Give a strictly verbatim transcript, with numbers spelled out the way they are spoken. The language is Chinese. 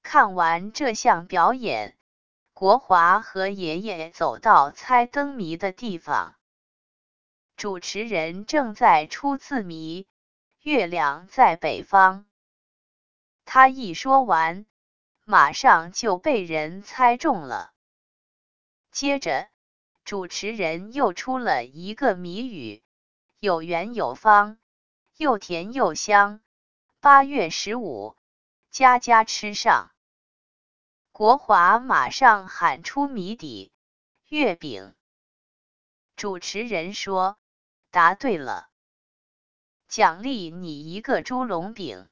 看完这项表演，国华和爷爷走到猜灯谜的地方。主持人正在出字谜，月亮在北方。他一说完，马上就被人猜中了。接着，主持人又出了一个谜语，有圆有方，又甜又香，八月十五，家家吃上。国华马上喊出谜底，月饼。主持人说，答对了，奖励你一个猪笼饼。